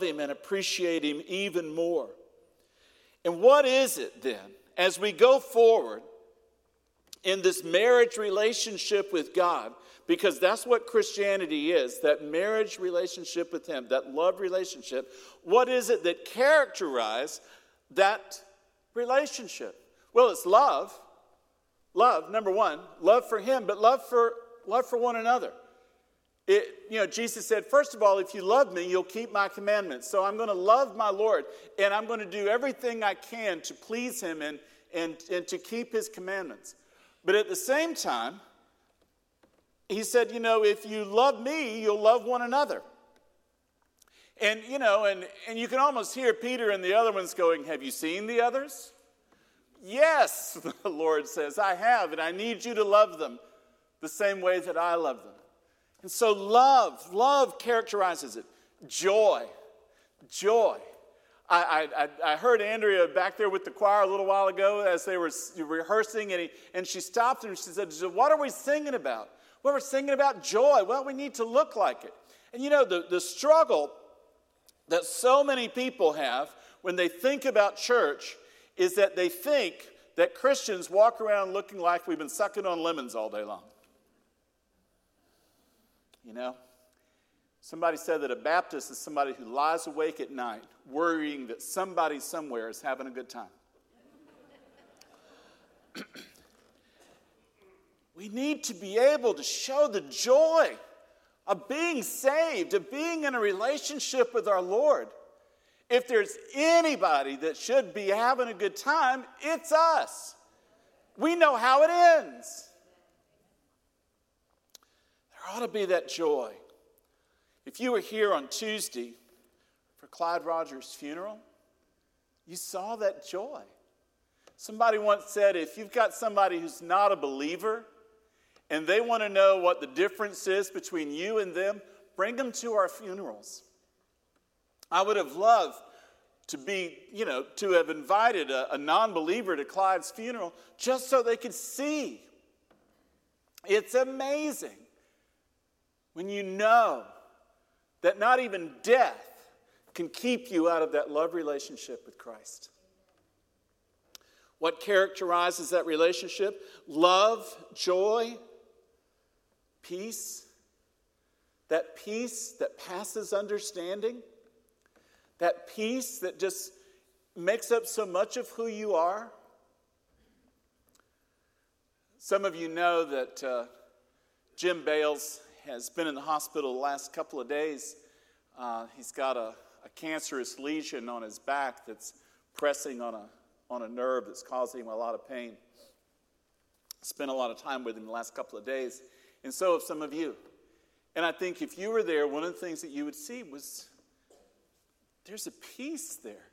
him and appreciate him even more. And what is it then, as we go forward in this marriage relationship with God, because that's what Christianity is, that marriage relationship with him, that love relationship, what is it that characterizes that relationship? Well, it's love. Love, number one, love for him, but love for one another. Jesus said, first of all, if you love me, you'll keep my commandments. So I'm going to love my Lord, and I'm going to do everything I can to please him and to keep his commandments. But at the same time, he said, if you love me, you'll love one another. And you can almost hear Peter and the other ones going, have you seen the others? Yes, the Lord says, I have, and I need you to love them the same way that I love them. And so love characterizes it. Joy. I heard Andrea back there with the choir a little while ago as they were rehearsing, and she stopped and she said, what are we singing about? Well, we're singing about joy. Well, we need to look like it. And the struggle that so many people have when they think about church is that they think that Christians walk around looking like we've been sucking on lemons all day long. Somebody said that a Baptist is somebody who lies awake at night worrying that somebody somewhere is having a good time. We need to be able to show the joy of being saved, of being in a relationship with our Lord. If there's anybody that should be having a good time, it's us. We know how it ends. There ought to be that joy. If you were here on Tuesday for Clyde Rogers' funeral, you saw that joy. Somebody once said, if you've got somebody who's not a believer and they want to know what the difference is between you and them, bring them to our funerals. I would have loved to have invited a non-believer to Clyde's funeral just so they could see. It's amazing when you know that not even death can keep you out of that love relationship with Christ. What characterizes that relationship? Love, joy, peace. That peace that passes understanding. That peace that just makes up so much of who you are. Some of you know that Jim Bales has been in the hospital the last couple of days. He's got a cancerous lesion on his back that's pressing on a nerve that's causing him a lot of pain. Spent a lot of time with him the last couple of days, and so have some of you. And I think if you were there, one of the things that you would see was there's a peace there.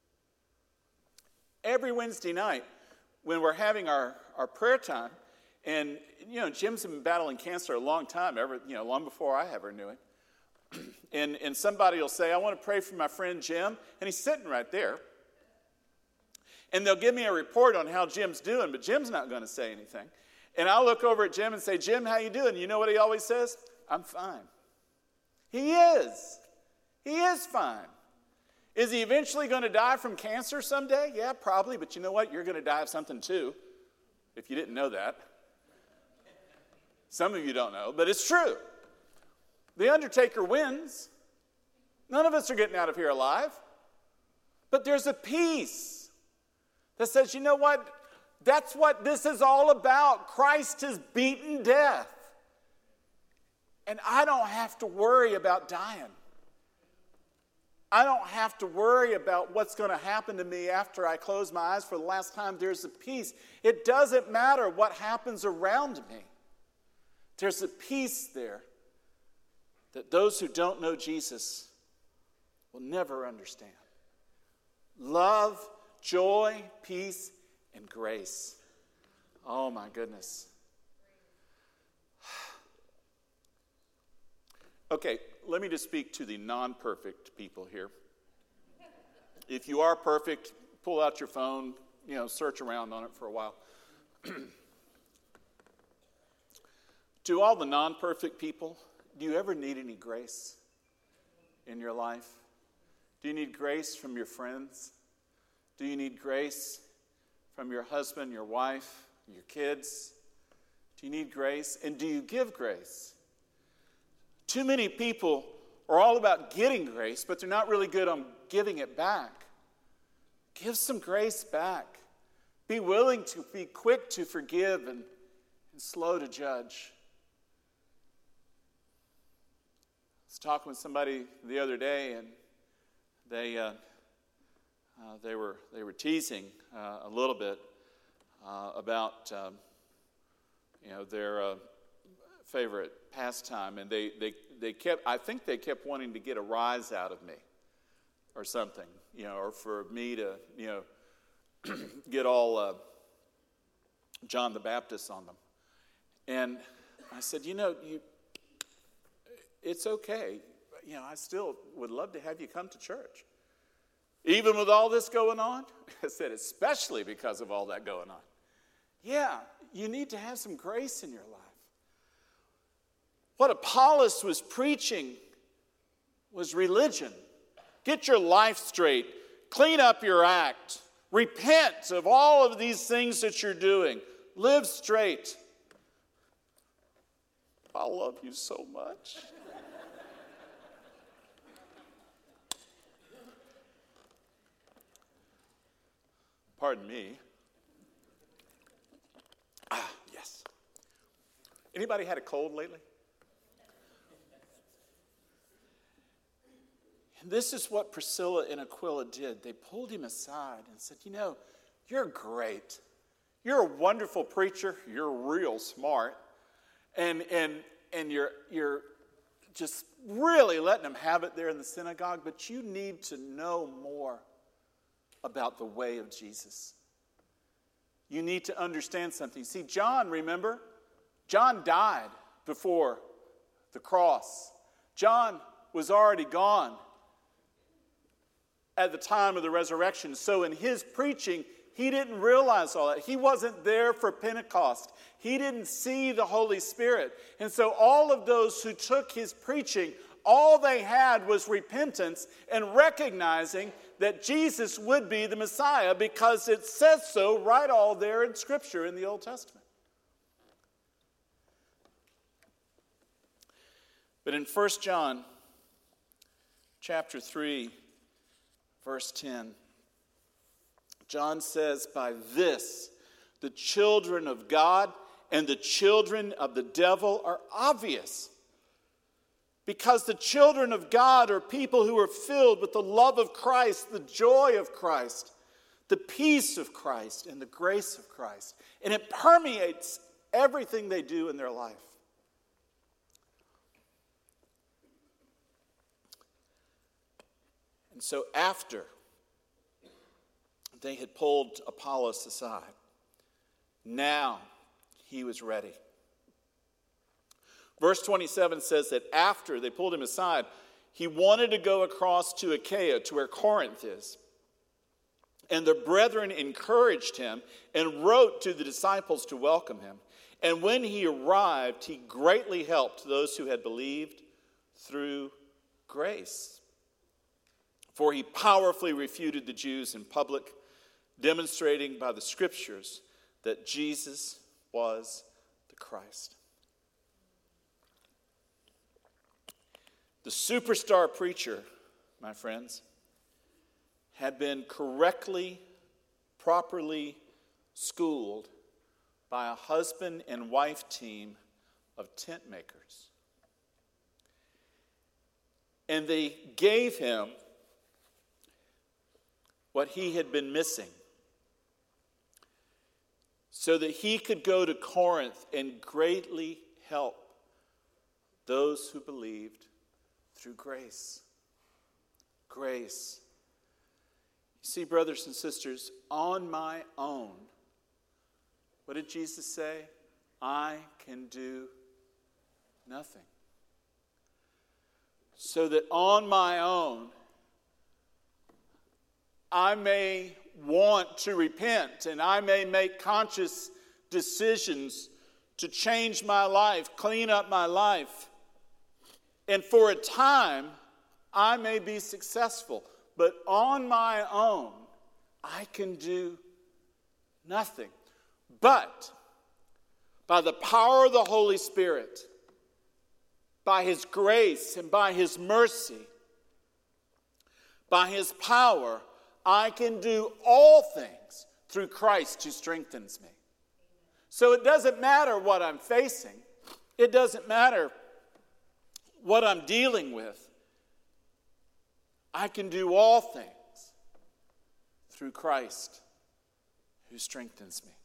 Every Wednesday night when we're having our prayer time, and, Jim's been battling cancer a long time, long before I ever knew him. And somebody will say, I want to pray for my friend Jim, and he's sitting right there. And they'll give me a report on how Jim's doing, but Jim's not going to say anything. And I'll look over at Jim and say, Jim, how you doing? You know what he always says? I'm fine. He is. He is fine. Is he eventually going to die from cancer someday? Yeah, probably, but you know what? You're going to die of something too, if you didn't know that. Some of you don't know, but it's true. The undertaker wins. None of us are getting out of here alive. But there's a peace that says, you know what? That's what this is all about. Christ has beaten death. And I don't have to worry about dying. I don't have to worry about what's going to happen to me after I close my eyes for the last time. There's a peace. It doesn't matter what happens around me. There's a peace there that those who don't know Jesus will never understand. Love, joy, peace, and grace. Oh my goodness. Okay, let me just speak to the non-perfect people here. If you are perfect, pull out your phone, search around on it for a while. To all the non-perfect people, do you ever need any grace in your life? Do you need grace from your friends? Do you need grace from your husband, your wife, your kids? Do you need grace? And do you give grace? Too many people are all about getting grace, but they're not really good on giving it back. Give some grace back. Be willing to be quick to forgive and slow to judge. I was talking with somebody the other day, and they were teasing a little bit about their favorite pastime, and they kept wanting to get a rise out of me or something, or for me to get all John the Baptist on them. And I said, it's okay. I still would love to have you come to church. Even with all this going on? I said, especially because of all that going on. Yeah, you need to have some grace in your life. What Apollos was preaching was religion. Get your life straight. Clean up your act. Repent of all of these things that you're doing. Live straight. I love you so much. Pardon me. Yes. Anybody had a cold lately? And this is what Priscilla and Aquila did. They pulled him aside and said, you're great. You're a wonderful preacher. You're real smart. And you're just really letting them have it there in the synagogue, but you need to know more about the way of Jesus. You need to understand something. See, John, remember? John died before the cross. John was already gone at the time of the resurrection. So in his preaching, he didn't realize all that. He wasn't there for Pentecost. He didn't see the Holy Spirit. And so all of those who took his preaching, all they had was repentance and recognizing that Jesus would be the Messiah because it says so right all there in Scripture in the Old Testament. But in 1 John chapter 3, verse 10, John says, by this, the children of God and the children of the devil are obvious. Because the children of God are people who are filled with the love of Christ, the joy of Christ, the peace of Christ, and the grace of Christ. And it permeates everything they do in their life. And so after they had pulled Apollos aside, now he was ready. Verse 27 says that after they pulled him aside, he wanted to go across to Achaia, to where Corinth is. And the brethren encouraged him and wrote to the disciples to welcome him. And when he arrived, he greatly helped those who had believed through grace. For he powerfully refuted the Jews in public, demonstrating by the Scriptures that Jesus was the Christ. The superstar preacher, my friends, had been properly schooled by a husband and wife team of tent makers. And they gave him what he had been missing so that he could go to Corinth and greatly help those who believed through grace. Grace. You see, brothers and sisters, on my own, what did Jesus say? I can do nothing. So that on my own, I may want to repent and I may make conscious decisions to change my life, clean up my life. And for a time, I may be successful. But on my own, I can do nothing. But by the power of the Holy Spirit, by His grace and by His mercy, by His power, I can do all things through Christ who strengthens me. So it doesn't matter what I'm facing. It doesn't matter what I'm dealing with. I can do all things through Christ who strengthens me.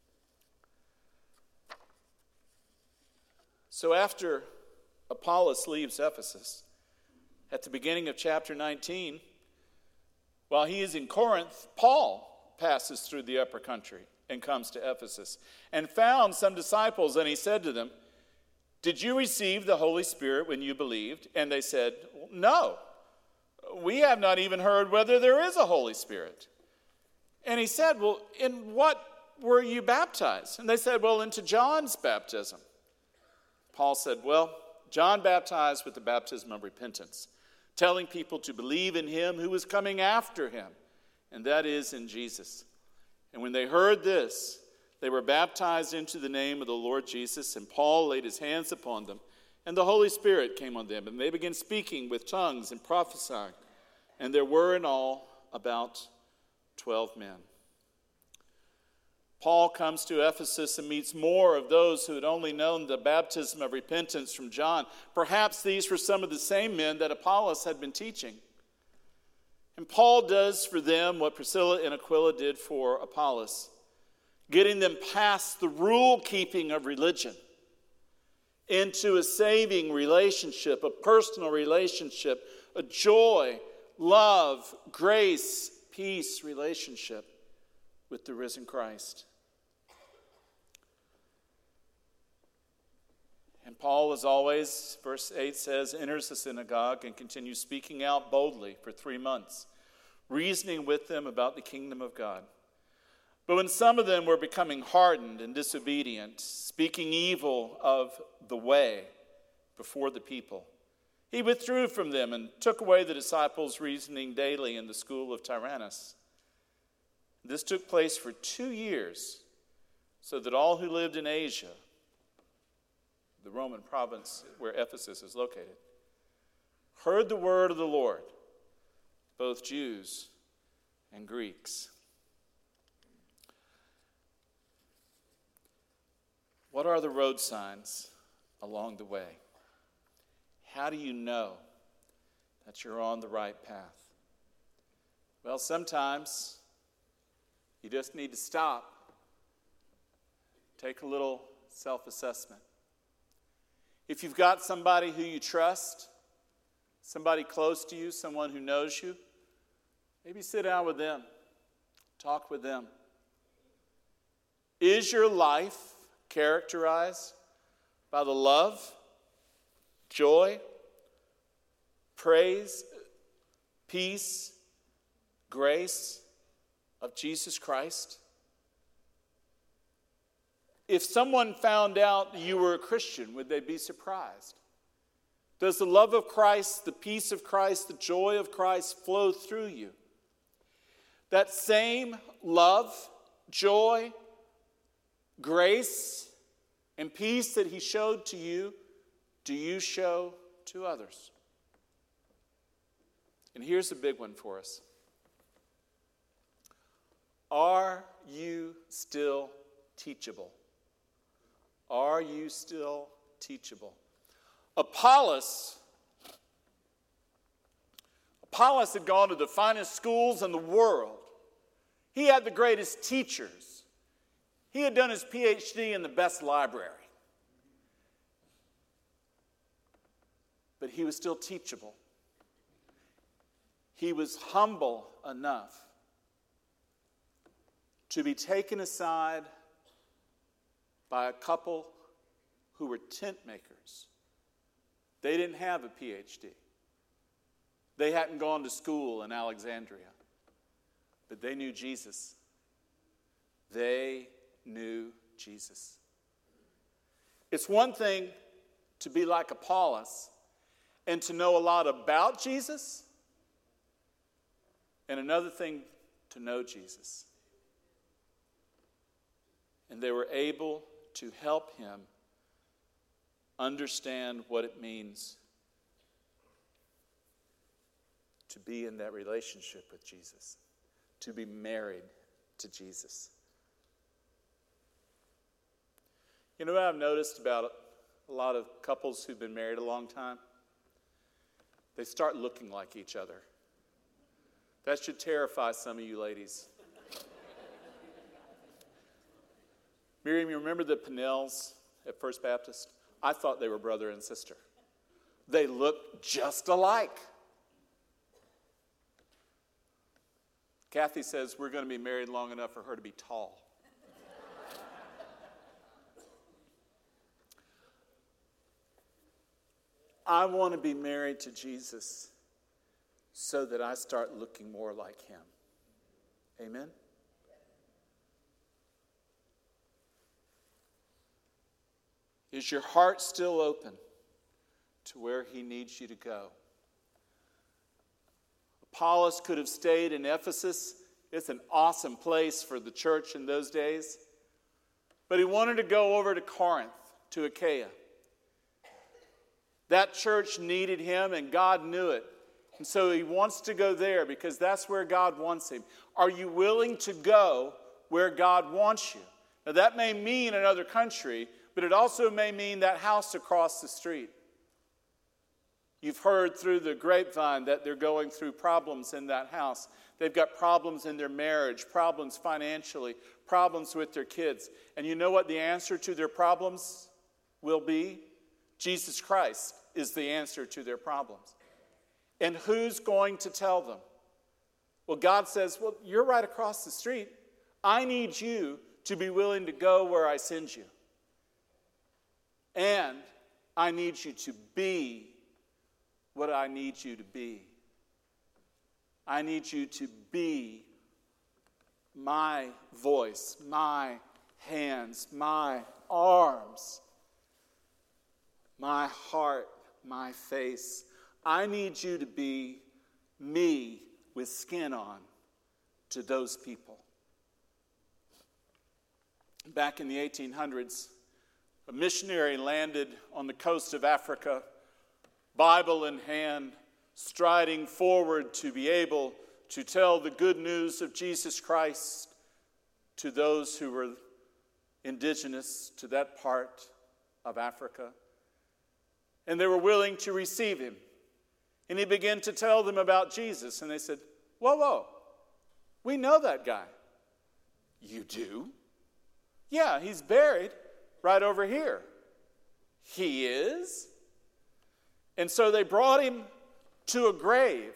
So after Apollos leaves Ephesus, at the beginning of chapter 19, while he is in Corinth, Paul passes through the upper country and comes to Ephesus and found some disciples, and he said to them, "Did you receive the Holy Spirit when you believed?" And they said, "No, we have not even heard whether there is a Holy Spirit." And he said, "Well, in what were you baptized?" And they said, "Well, into John's baptism." Paul said, "Well, John baptized with the baptism of repentance, telling people to believe in him who was coming after him, and that is in Jesus. And when they heard this, they were baptized into the name of the Lord Jesus, and Paul laid his hands upon them, and the Holy Spirit came on them, and they began speaking with tongues and prophesying. And there were in all about 12 men. Paul comes to Ephesus and meets more of those who had only known the baptism of repentance from John. Perhaps these were some of the same men that Apollos had been teaching. And Paul does for them what Priscilla and Aquila did for Apollos, getting them past the rule-keeping of religion into a saving relationship, a personal relationship, a joy, love, grace, peace relationship with the risen Christ. And Paul, as always, verse 8 says, enters the synagogue and continues speaking out boldly for 3 months, reasoning with them about the kingdom of God. But when some of them were becoming hardened and disobedient, speaking evil of the way before the people, he withdrew from them and took away the disciples, reasoning daily in the school of Tyrannus. This took place for 2 years, so that all who lived in Asia, the Roman province where Ephesus is located, heard the word of the Lord, both Jews and Greeks. What are the road signs along the way? How do you know that you're on the right path? Well, sometimes you just need to stop, take a little self-assessment. If you've got somebody who you trust, somebody close to you, someone who knows you, maybe sit down with them, talk with them. Is your life characterized by the love, joy, praise, peace, grace of Jesus Christ? If someone found out you were a Christian, would they be surprised? Does the love of Christ, the peace of Christ, the joy of Christ flow through you? That same love, joy, grace, and peace that he showed to you, do you show to others? And here's a big one for us. Are you still teachable? Are you still teachable? Apollos had gone to the finest schools in the world. He had the greatest teachers. He had done his PhD in the best library. But he was still teachable. He was humble enough to be taken aside by a couple who were tent makers. They didn't have a PhD. They hadn't gone to school in Alexandria. But they knew Jesus. They knew Jesus. It's one thing to be like Apollos and to know a lot about Jesus. and another thing to know Jesus. And they were able to help him understand what it means to be in that relationship with Jesus, to be married to Jesus. You know what I've noticed about a lot of couples who've been married a long time? They start looking like each other. That should terrify some of you ladies. Miriam, you remember the Pinnells at First Baptist? I thought they were brother and sister. They looked just alike. Kathy says we're going to be married long enough for her to be tall. I want to be married to Jesus so that I start looking more like him. Amen? Is your heart still open to where he needs you to go? Apollos could have stayed in Ephesus. It's an awesome place for the church in those days. But he wanted to go over to Corinth, to Achaia. That church needed him, and God knew it. And so he wants to go there because that's where God wants him. Are you willing to go where God wants you? Now, that may mean another country, but it also may mean that house across the street. You've heard through the grapevine that they're going through problems in that house. They've got problems in their marriage, problems financially, problems with their kids. And you know what the answer to their problems will be? Jesus Christ is the answer to their problems. And who's going to tell them? Well, God says, well, you're right across the street. I need you to be willing to go where I send you. And I need you to be what I need you to be. I need you to be my voice, my hands, my arms, my heart, my face. I need you to be me with skin on to those people. Back in the 1800s, a missionary landed on the coast of Africa, Bible in hand, striding forward to be able to tell the good news of Jesus Christ to those who were indigenous to that part of Africa. And they were willing to receive him. And he began to tell them about Jesus. And they said, whoa, we know that guy. You do? Yeah, he's buried right over here. He is? And so they brought him to a grave.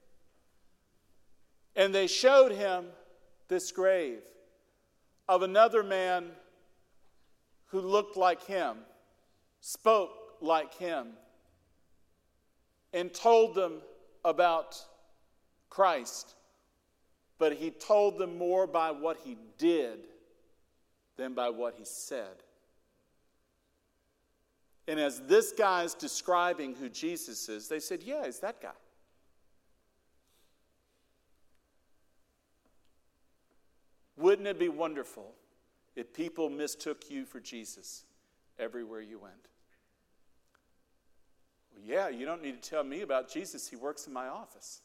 And they showed him this grave of another man who looked like him, spoke like him, and told them about Christ. But he told them more by what he did than by what he said. And as this guy's describing who Jesus is, they said, yeah, it's that guy. Wouldn't it be wonderful if people mistook you for Jesus everywhere you went? Well, yeah, you don't need to tell me about Jesus. He works in my office.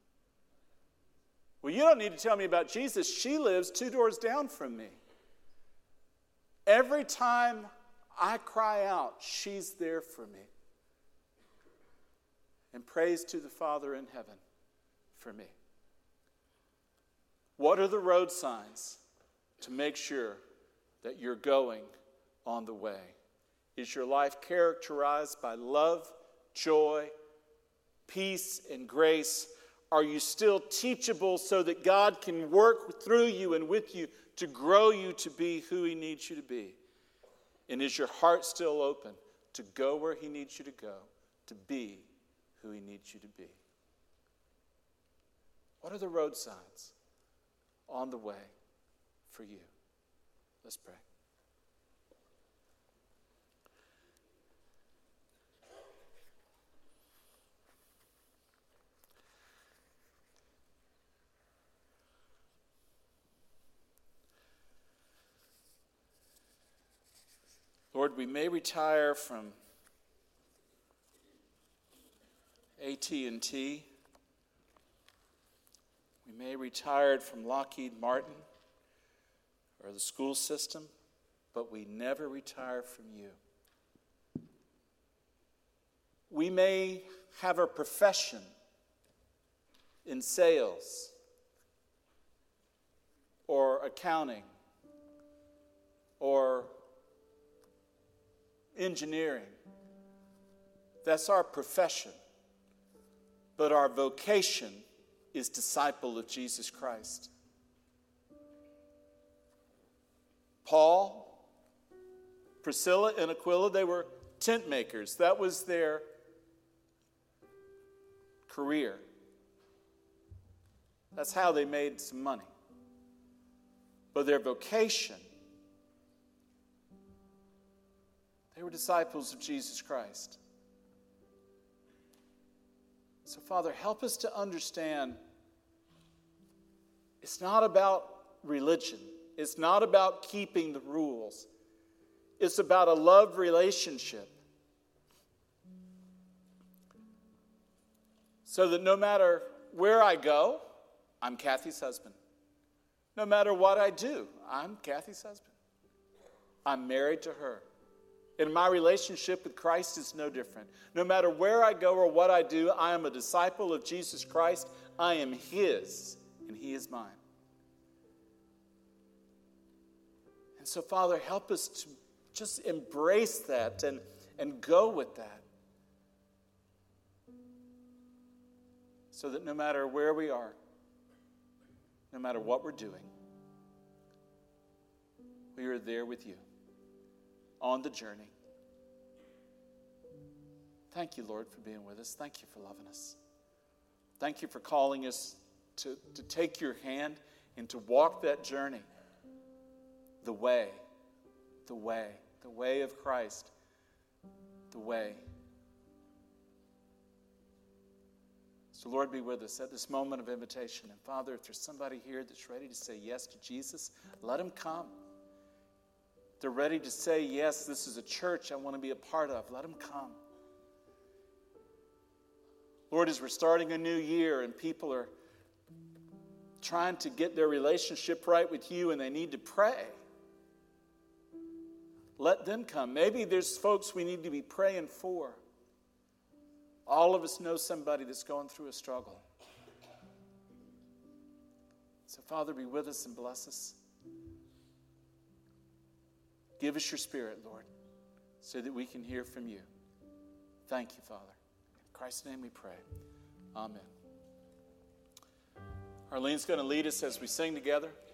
Well, you don't need to tell me about Jesus. She lives 2 doors down from me. Every time I cry out, she's there for me. And praise to the Father in heaven for me. What are the road signs to make sure that you're going on the way? Is your life characterized by love, joy, peace, and grace? Are you still teachable so that God can work through you and with you to grow you to be who he needs you to be? And is your heart still open to go where he needs you to go, to be who he needs you to be? What are the road signs on the way for you? Let's pray. Lord, we may retire from AT&T. We may retire from Lockheed Martin or the school system, but we never retire from you. We may have a profession in sales or accounting or engineering. That's our profession. But our vocation is disciple of Jesus Christ. Paul, Priscilla, and Aquila, they were tent makers. That was their career. That's how they made some money. But their vocation, they were disciples of Jesus Christ. So, Father, help us to understand it's not about religion. It's not about keeping the rules. It's about a love relationship. So that no matter where I go, I'm Kathy's husband. No matter what I do, I'm Kathy's husband. I'm married to her. And my relationship with Christ is no different. No matter where I go or what I do, I am a disciple of Jesus Christ. I am His, and He is mine. And so, Father, help us to just embrace that and go with that. So that no matter where we are, no matter what we're doing, we are there with you on the journey. Thank you, Lord, for being with us. Thank you for loving us. Thank you for calling us to take your hand and to walk that journey. The way of Christ, the way. So, Lord, be with us at this moment of invitation. And, Father, if there's somebody here that's ready to say yes to Jesus, let them come. If they're ready to say, yes, this is a church I want to be a part of, let them come. Lord, as we're starting a new year and people are trying to get their relationship right with you and they need to pray, let them come. Maybe there's folks we need to be praying for. All of us know somebody that's going through a struggle. So, Father, be with us and bless us. Give us your Spirit, Lord, so that we can hear from you. Thank you, Father. In Christ's name we pray. Amen. Arlene's going to lead us as we sing together.